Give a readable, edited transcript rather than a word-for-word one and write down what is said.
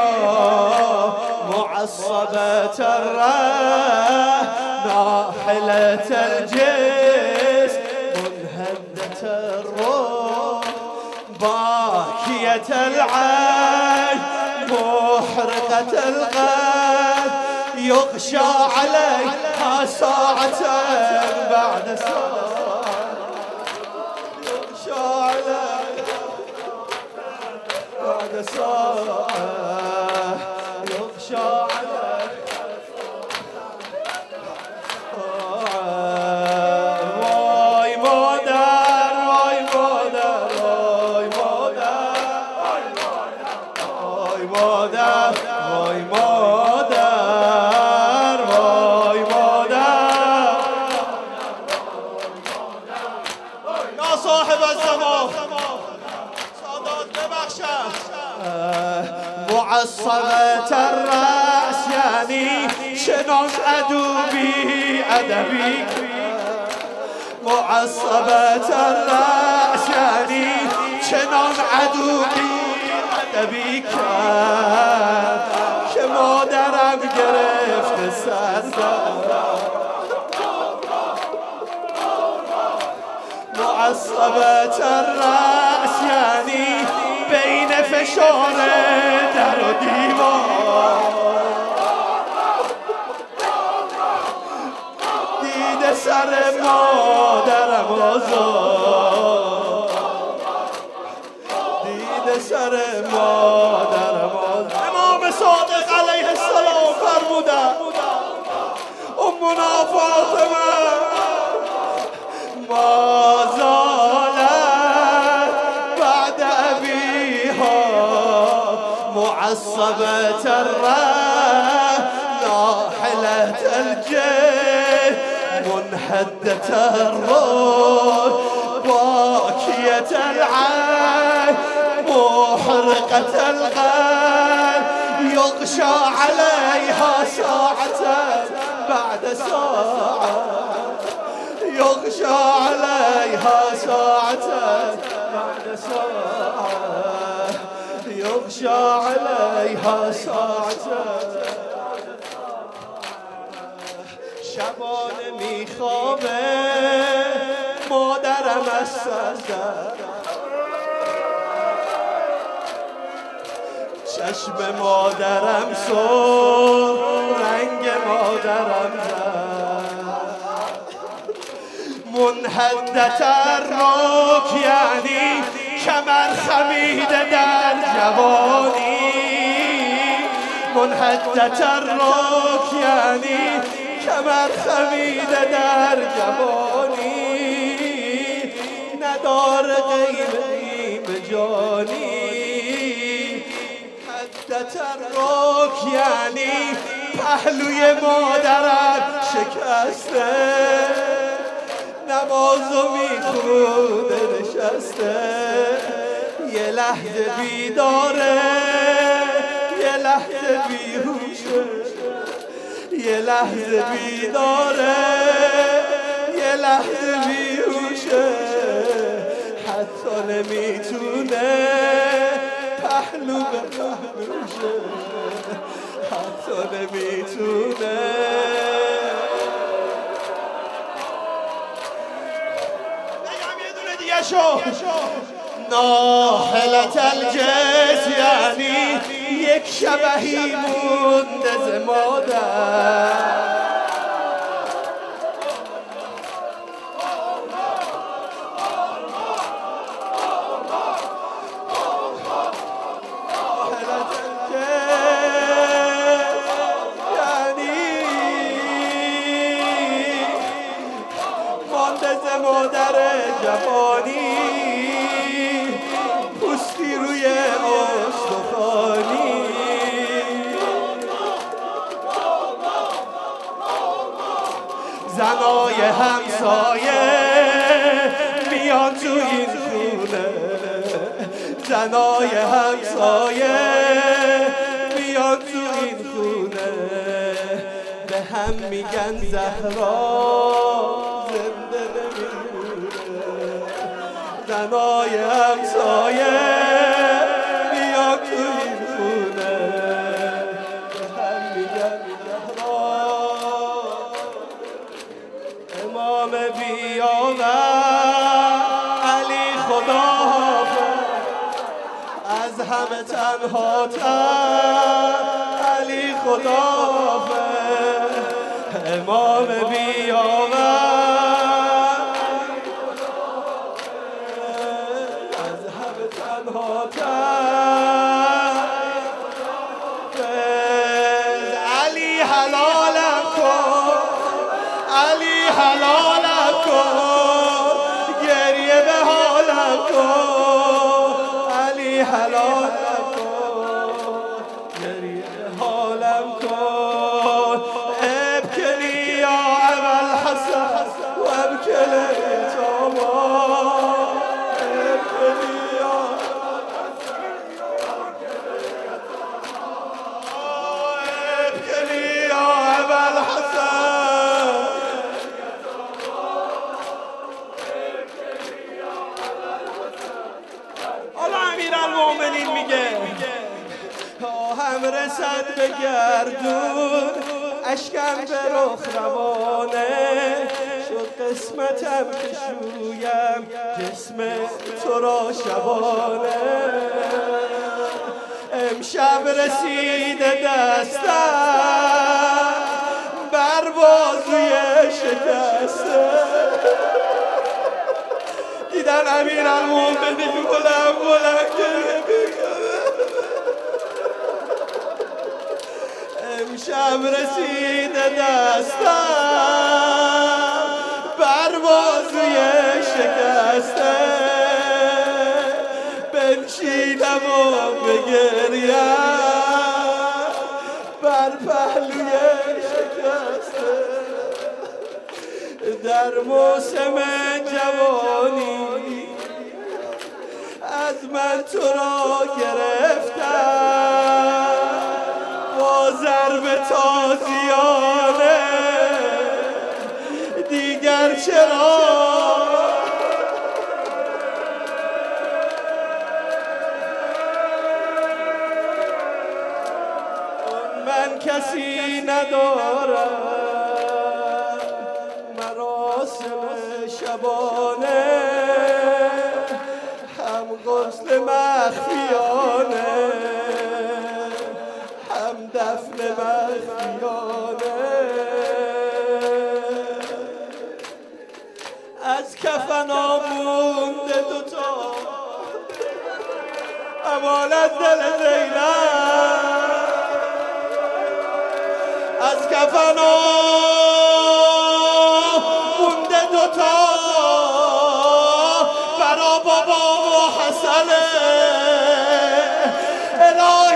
معصبة الرأس ناحلة الجسم منهدة الروح باكية العين محرقة القلب يغشى عليها ساعة بعد ساعة يغشى عليها بعد ساعة يغشى عليها واي مادر واي مادر واي مادر واي مادر واي مادر واي مادر يا صاحب الزمان سادات ببخشد معصبة الرأس يعني شنون أدوبي أدبيك معصبة الرأس يعني شنون عدوبي أدبيك که مادرم گرفت سردم معصبة الرأس یعنی بین فشار در و دیوار دیده سر مادرم آزاد دیده سر مادرم آزاد امام صادق علیه السلام فرمودن امنا فاطمه ما زالت بعد ابیها معصبة الرأس ناحلة الجسم منهدة الروح باكية العين محرقة القلب يغشى عليها ساعة بعد ساعة يغشى عليها ساعة بعد ساعة يغشى عليها ساعة شبانه میخوابه مادرم از سردر چشم مادرم سر رنگ مادرم زد منهدة الرک یعنی کمر خمیده در جوانی منهدة الرک یعنی کمر خمیده در جوانی ندار قیم جانی منهدة الرک یعنی پهلوی مادرم شکسته نمازو میخونه نشسته یه لحظه بیداره یه لحظه بیهوشه یه لحظه بیداره یه لحظه بیهوشه حتی نمیتونه پهلو به پهلوشه حتی نمیتونه ناحلة الجسم یعنی یک شبهی مونده ز مادر مادر جوانی پوستی روی استخوانی زنای همسایه میان تو این خونه زنای همسایه میان تو این خونه به هم میگن زهرا زنای همسایه بیا تو این خونه تنها علی خداحافظ امام بیاور از همه تنها علی حلالم کن علی حلالم کن گریه به حالم کن علی حلالم کن گریه به حالم کن ابکلی یا ابوالحسن و ابکلی تمام ابکلی یا ابکلی یا ابوالحسن حالا امیرالمومنین میگه هم رسد به گردون اشکم به رخ روانه شد قسمتم که شویم جسم تو را شبانه امشب رسیده دستم بر بازوی شکسته دیدن امیرالمومنین بلند بلند گریه میکنه امشب رسیده دستم بر بازوی شکسته بنشینم و بگریم بر پهلوی شکسته در موسم جوانی از من تو را گرفتم با ضرب تازیانه دیگر چرا من کسی ندارم مراسم شبانه هم غسل مخفیانه هم دفن مخفیانه از کفنا مونده دوتا امانت دل زینب از کفنا مونده دوتا برا بابا و حسنه الهی